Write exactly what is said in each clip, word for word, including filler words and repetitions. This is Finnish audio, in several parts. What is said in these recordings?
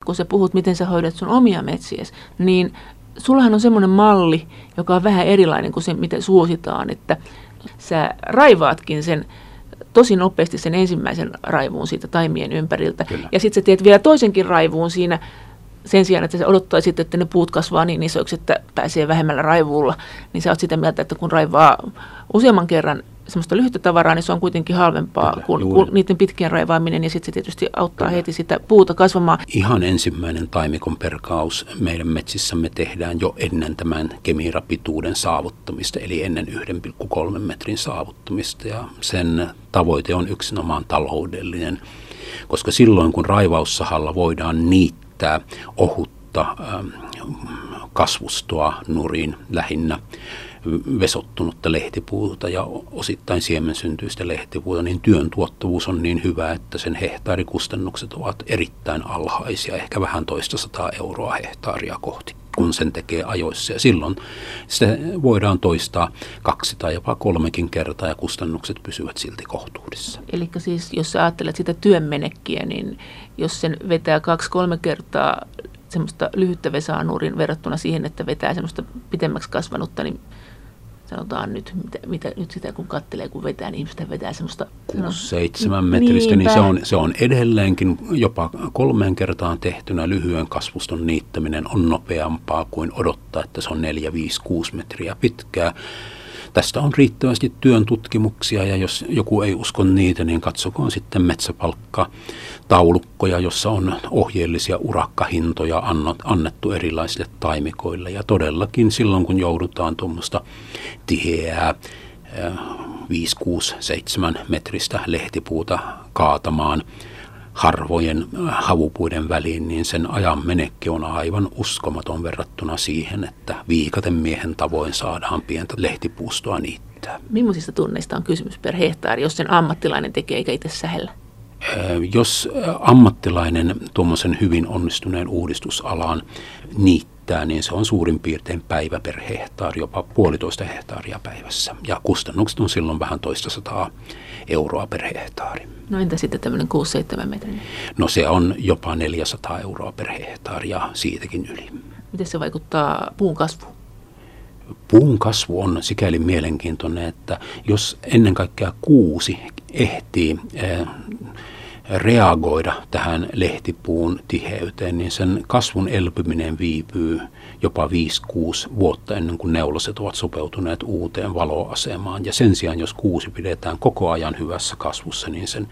kun sä puhut, miten sä hoidat sun omia metsiäsi, niin sullahan on semmoinen malli, joka on vähän erilainen kuin se, mitä suositaan, että sä raivaatkin sen tosi nopeasti sen ensimmäisen raivuun siitä taimien ympäriltä. Kyllä. Ja sitten sä teet vielä toisenkin raivuun siinä sen sijaan, että sä odottaisit, että ne puut kasvaa niin isoiksi, että pääsee vähemmällä raivuulla. Niin sä oot sitä mieltä, että kun raivaa useamman kerran semmoista lyhyttä tavaraa, niin se on kuitenkin halvempaa Kyllä, kuin, kuin niiden pitkien raivaaminen. Ja sitten se tietysti auttaa Kyllä. heti sitä puuta kasvamaan. Ihan ensimmäinen taimikon perkaus meidän metsissämme tehdään jo ennen tämän Kemira-pituuden saavuttamista, eli ennen yhden pilkku kolmen metrin saavuttamista. Ja sen tavoite on yksinomaan taloudellinen, koska silloin kun raivaussahalla voidaan niittää ohutta ähm, kasvustoa nurin lähinnä, vesottunutta lehtipuuta ja osittain siemensyntyistä lehtipuuta, niin työn tuottavuus on niin hyvä, että sen hehtaarikustannukset ovat erittäin alhaisia, ehkä vähän toista sataa euroa hehtaaria kohti, kun sen tekee ajoissa. Ja silloin se voidaan toistaa kaksi tai jopa kolmekin kertaa ja kustannukset pysyvät silti kohtuudessa. Eli siis jos sä ajattelet sitä työnmenekkiä, niin jos sen vetää kaksi-kolme kertaa semmoista lyhyttä vesaanurin verrattuna siihen, että vetää semmoista pitemmäksi kasvanutta, niin sanotaan nyt, mitä, mitä nyt sitä kun katselee, kun vetää, niin ihmistä vetää semmoista kuusi seitsemän metristä, niin se on, se on edelleenkin jopa kolmeen kertaan tehtynä lyhyen kasvuston niittäminen on nopeampaa kuin odottaa, että se on neljä, viisi, kuusi metriä pitkää. Tästä on riittävästi työn tutkimuksia ja jos joku ei usko niitä, niin katsokoon sitten metsäpalkkataulukkoja, jossa on ohjeellisia urakkahintoja annettu erilaisille taimikoille. Ja todellakin silloin, kun joudutaan tuommoista tiheää viisi, kuusi, seitsemän metristä lehtipuuta kaatamaan harvojen havupuiden väliin, niin sen ajan menekki on aivan uskomaton verrattuna siihen, että viikaten miehen tavoin saadaan pientä lehtipuustoa niittää. Millaisista tunneista on kysymys per hehtaari, jos sen ammattilainen tekee eikä itse sähellä? Jos ammattilainen tuommoisen hyvin onnistuneen uudistusalan niittää, niin se on suurin piirtein päivä per hehtaari, jopa puolitoista hehtaaria päivässä. Ja kustannukset on silloin vähän toista sataa euroa per hehtaari. No entä sitten tämmöinen kuusi seitsemän metrin? No se on jopa neljäsataa euroa per hehtaari ja siitäkin yli. Miten se vaikuttaa puun kasvuun? Puun kasvu on sikäli mielenkiintoinen, että jos ennen kaikkea kuusi ehtii eh, reagoida tähän lehtipuun tiheyteen, niin sen kasvun elpyminen viipyy jopa viisi kuusi vuotta ennen kuin neulaset ovat sopeutuneet uuteen valoasemaan. Ja sen sijaan, jos kuusi pidetään koko ajan hyvässä kasvussa, niin sen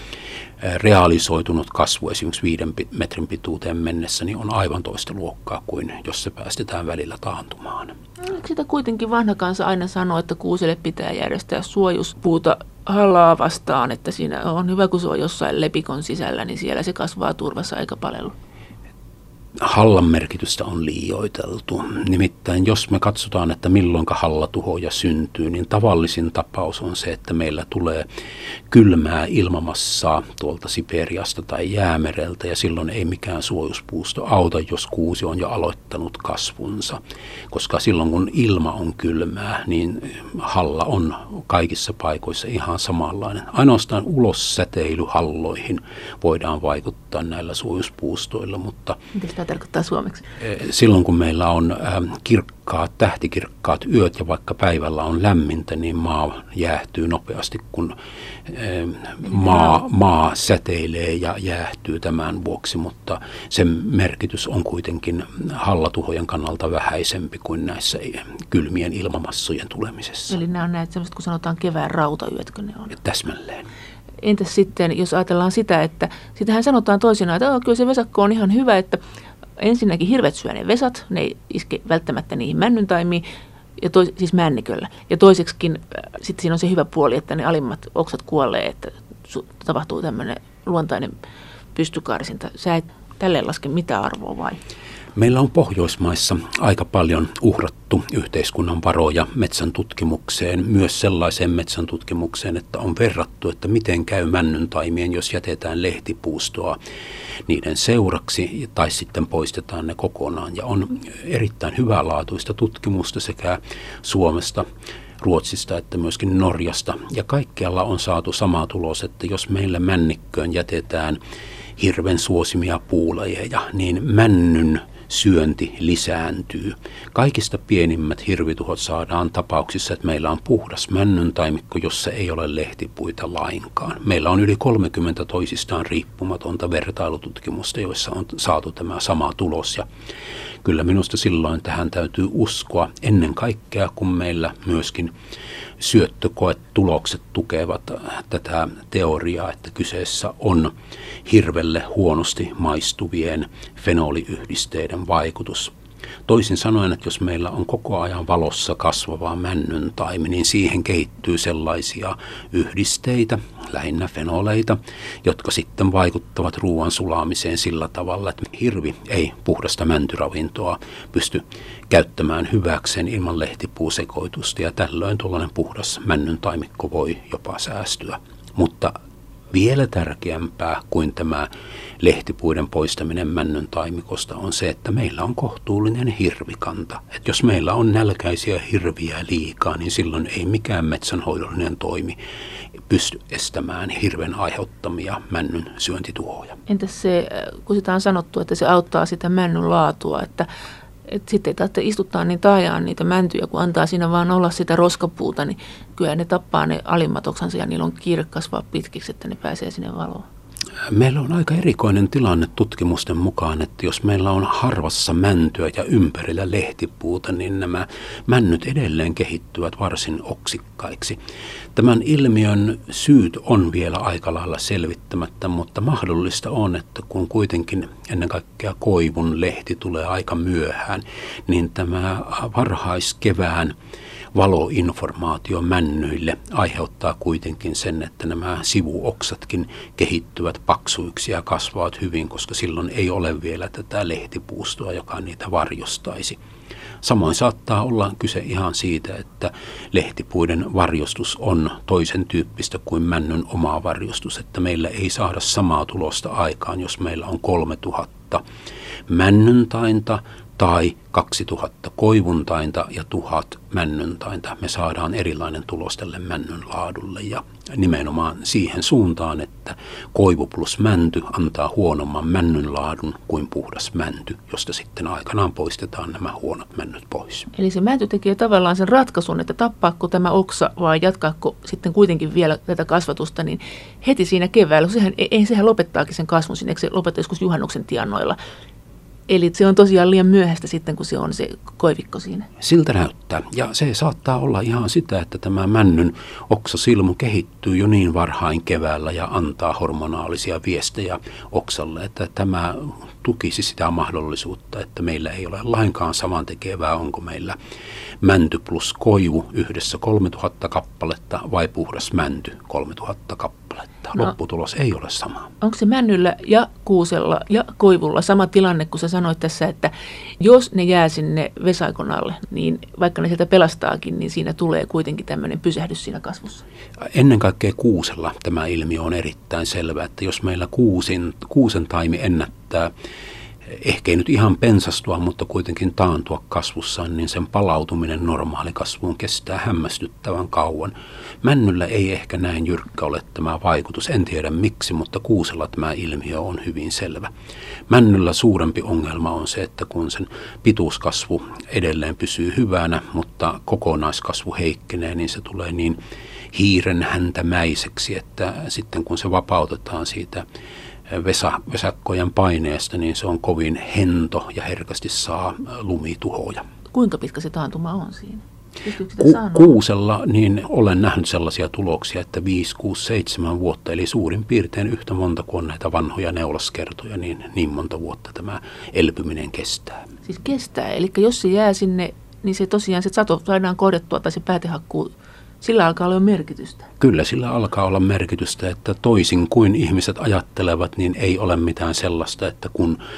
realisoitunut kasvu esimerkiksi viiden metrin pituuteen mennessä niin on aivan toista luokkaa kuin jos se päästetään välillä taantumaan. Eikö sitä kuitenkin vanha kansa aina sanoo, että kuuselle pitää järjestää suojuspuuta hallaa vastaan, että siinä on hyvä, kun se on jossain lepikon sisällä, niin siellä se kasvaa turvassa aika paljon. Hallan merkitystä on liioiteltu. Nimittäin jos me katsotaan, että milloinka hallatuhoja syntyy, niin tavallisin tapaus on se, että meillä tulee kylmää ilmamassaa tuolta Siperiasta tai Jäämereltä ja silloin ei mikään suojuspuusto auta, jos kuusi on jo aloittanut kasvunsa. Koska silloin kun ilma on kylmää, niin halla on kaikissa paikoissa ihan samanlainen. Ainoastaan ulossäteilyhalloihin voidaan vaikuttaa näillä suojuspuustoilla, mutta mitä tarkoittaa suomeksi? Silloin kun meillä on kirkkaat, tähtikirkkaat yöt ja vaikka päivällä on lämmintä, niin maa jäähtyy nopeasti, kun maa, maa säteilee ja jäähtyy tämän vuoksi, mutta sen merkitys on kuitenkin hallatuhojen kannalta vähäisempi kuin näissä kylmien ilmamassojen tulemisessa. Eli nämä on näitä sellaiset, kun sanotaan kevään rautayötkö ne on? Täsmälleen. Entäs sitten, jos ajatellaan sitä, että sitähän sanotaan toisinaan, että oh, kyllä se vesakko on ihan hyvä, että ensinnäkin hirvet syö ne vesat, ne ei iske välttämättä niihin männyntaimiin, ja tois, siis männiköllä. Ja toiseksikin sitten siinä on se hyvä puoli, että ne alimmat oksat kuolee, että su, tapahtuu tämmöinen luontainen pystykarsinta. Sä et tälleen laske mitään arvoa vai? Meillä on Pohjoismaissa aika paljon uhrattu yhteiskunnan varoja metsän tutkimukseen, myös sellaiseen metsän tutkimukseen, että on verrattu, että miten käy männyntaimien, jos jätetään lehtipuustoa niiden seuraksi tai sitten poistetaan ne kokonaan. Ja on erittäin hyvälaatuista tutkimusta sekä Suomesta, Ruotsista että myöskin Norjasta. Ja kaikkialla on saatu sama tulos, että jos meillä männikköön jätetään hirven suosimia puulajeja, niin männyn syönti lisääntyy. Kaikista pienimmät hirvituhot saadaan tapauksissa, että meillä on puhdas männyntaimikko, jossa ei ole lehtipuita lainkaan. Meillä on yli kolmekymmentä toisistaan riippumatonta vertailututkimusta, joissa on saatu tämä sama tulos. Ja kyllä minusta silloin tähän täytyy uskoa ennen kaikkea, kun meillä myöskin syöttökoetulokset tukevat tätä teoriaa, että kyseessä on hirvelle huonosti maistuvien fenoliyhdisteiden vaikutus. Toisin sanoen, että jos meillä on koko ajan valossa kasvava männyntaimi, niin siihen kehittyy sellaisia yhdisteitä, lähinnä fenoleita, jotka sitten vaikuttavat ruoan sulaamiseen sillä tavalla, että hirvi ei puhdasta mäntyravintoa pysty käyttämään hyväkseen ilman lehtipuusekoitusta, ja tällöin tuollainen puhdas männyntaimikko voi jopa säästyä. Mutta vielä tärkeämpää kuin tämä lehtipuiden poistaminen männyn taimikosta on se, että meillä on kohtuullinen hirvikanta. Että jos meillä on nälkäisiä hirviä liikaa, niin silloin ei mikään metsänhoidollinen toimi pysty estämään hirven aiheuttamia männyn syöntituhoja. Entäs se, kun sitä on sanottu, että se auttaa sitä männyn laatua, että Että sitten ei tarvitse istuttaa niin taajaan niitä mäntyjä, kun antaa siinä vaan olla sitä roskapuuta, niin kyllä ne tappaa ne alimmat oksansa ja niillä on kiire kasvaa pitkiksi, että ne pääsee sinne valoon. Meillä on aika erikoinen tilanne tutkimusten mukaan, että jos meillä on harvassa mäntyä ja ympärillä lehtipuuta, niin nämä männyt edelleen kehittyvät varsin oksikkaiksi. Tämän ilmiön syyt on vielä aika lailla selvittämättä, mutta mahdollista on, että kun kuitenkin ennen kaikkea koivun lehti tulee aika myöhään, niin tämä varhaiskevään valoinformaatio männyille aiheuttaa kuitenkin sen, että nämä sivuoksatkin kehittyvät paksuiksi ja kasvavat hyvin, koska silloin ei ole vielä tätä lehtipuustoa, joka niitä varjostaisi. Samoin saattaa olla kyse ihan siitä, että lehtipuiden varjostus on toisen tyyppistä kuin männyn oma varjostus, että meillä ei saada samaa tulosta aikaan, jos meillä on kolmetuhatta männyntainta tai kaksituhatta koivuntainta ja tuhat männyntainta. Me saadaan erilainen tulos tälle männyn laadulle ja nimenomaan siihen suuntaan, että koivu plus mänty antaa huonomman männyn laadun kuin puhdas mänty, josta sitten aikanaan poistetaan nämä huonot männyt pois. Eli se mänty tekee tavallaan sen ratkaisun, että tappaako tämä oksa vai jatkaako sitten kuitenkin vielä tätä kasvatusta, niin heti siinä keväällä, sehän, ei, sehän lopettaakin sen kasvun sinne, eikö se lopeta joskus juhannuksen tienoilla. Eli se on tosiaan liian myöhäistä sitten, kun se on se koivikko siinä. Siltä näyttää. Ja se saattaa olla ihan sitä, että tämä männyn oksasilmu kehittyy jo niin varhain keväällä ja antaa hormonaalisia viestejä oksalle, että tämä tukisi sitä mahdollisuutta, että meillä ei ole lainkaan samantekevää, onko meillä mänty plus koivu yhdessä kolmetuhatta kappaletta vai puhdas mänty kolmetuhatta kappaletta. No, lopputulos ei ole sama. Onko se männyllä ja kuusella ja koivulla sama tilanne, kun sä sanoit tässä, että jos ne jää sinne vesaikon alle, niin vaikka ne sieltä pelastaakin, niin siinä tulee kuitenkin tämmöinen pysähdys siinä kasvussa? Ennen kaikkea kuusella tämä ilmiö on erittäin selvä, että jos meillä kuusin, kuusen taimi ennättää, ehkä ei nyt ihan pensastua, mutta kuitenkin taantua kasvussaan, niin sen palautuminen normaalikasvuun kestää hämmästyttävän kauan. Männyllä ei ehkä näin jyrkkä ole tämä vaikutus, en tiedä miksi, mutta kuusella tämä ilmiö on hyvin selvä. Männyllä suurempi ongelma on se, että kun sen pituuskasvu edelleen pysyy hyvänä, mutta kokonaiskasvu heikkenee, niin se tulee niin hiiren häntämäiseksi, että sitten kun se vapautetaan siitä Vesa, vesakkojen paineesta, niin se on kovin hento ja herkästi saa lumituhoja. Kuinka pitkä se taantuma on siinä? Ku, kuusella niin olen nähnyt sellaisia tuloksia, että viisi, kuusi, seitsemän vuotta, eli suurin piirtein yhtä monta kuin on näitä vanhoja neulaskertoja, niin niin monta vuotta tämä elpyminen kestää. Siis kestää, eli jos se jää sinne, niin se tosiaan se sato saadaan kohdettua tai se päätehakkuu, sillä alkaa olla merkitystä. Kyllä, sillä alkaa olla merkitystä, että toisin kuin ihmiset ajattelevat, niin ei ole mitään sellaista, että kun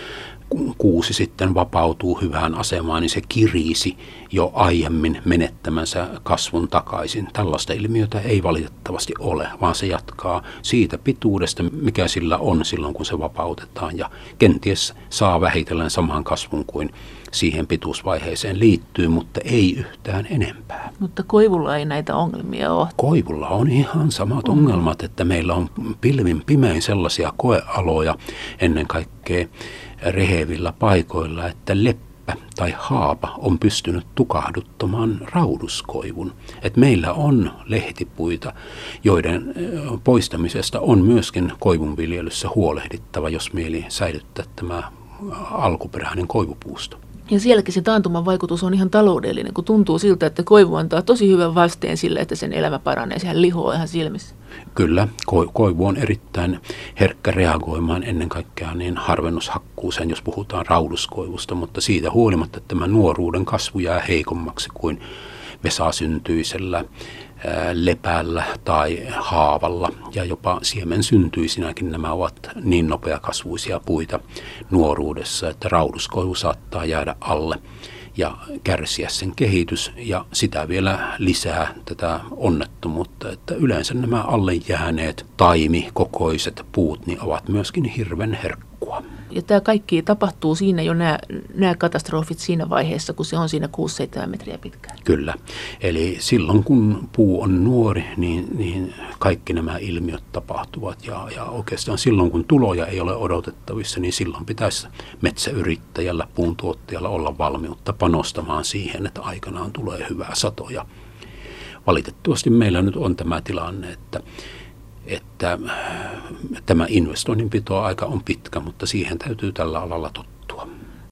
kuusi sitten vapautuu hyvään asemaan, niin se kirisi jo aiemmin menettämänsä kasvun takaisin. Tällaista ilmiötä ei valitettavasti ole, vaan se jatkaa siitä pituudesta, mikä sillä on silloin, kun se vapautetaan, ja kenties saa vähitellen saman kasvun kuin siihen pituusvaiheeseen liittyy, mutta ei yhtään enempää. Mutta koivulla ei näitä ongelmia ole. Koivulla on ihan samat mm. ongelmat, että meillä on pilvin pimein sellaisia koealoja ennen kaikkea rehevillä paikoilla, että leppä tai haapa on pystynyt tukahduttamaan rauduskoivun. Et meillä on lehtipuita, joiden poistamisesta on myöskin koivunviljelyssä huolehdittava, jos mieli säilyttää tämä alkuperäinen koivupuusto. Ja sielläkin se taantuman vaikutus on ihan taloudellinen, kun tuntuu siltä, että koivu antaa tosi hyvän vasteen sille, että sen elämä paranee. Sehän lihoaa ihan silmissä. Kyllä, koivu on erittäin herkkä reagoimaan ennen kaikkea niin harvennushakkuuseen, jos puhutaan rauduskoivusta, mutta siitä huolimatta tämä nuoruuden kasvu jää heikommaksi kuin vesasyntyisellä lepällä tai haavalla, ja jopa siemen syntyisinäkin nämä ovat niin nopeakasvuisia puita nuoruudessa, että rauduskoivu saattaa jäädä alle ja kärsiä sen kehitys, ja sitä vielä lisää tätä onnettomuutta, että yleensä nämä alle jääneet taimikokoiset puut niin ovat myöskin hirven herkkua. Ja tämä kaikki tapahtuu siinä jo nämä, nämä katastrofit siinä vaiheessa, kun se on siinä kuusi seitsemän metriä pitkään. Kyllä. Eli silloin kun puu on nuori, niin, niin kaikki nämä ilmiöt tapahtuvat. Ja, ja oikeastaan silloin kun tuloja ei ole odotettavissa, niin silloin pitäisi metsäyrittäjällä, puun tuottajalla olla valmiutta panostamaan siihen, että aikanaan tulee hyvää satoja. Valitettavasti meillä nyt on tämä tilanne, että että tämä investoinninpito-aika on pitkä, mutta siihen täytyy tällä alalla tottua.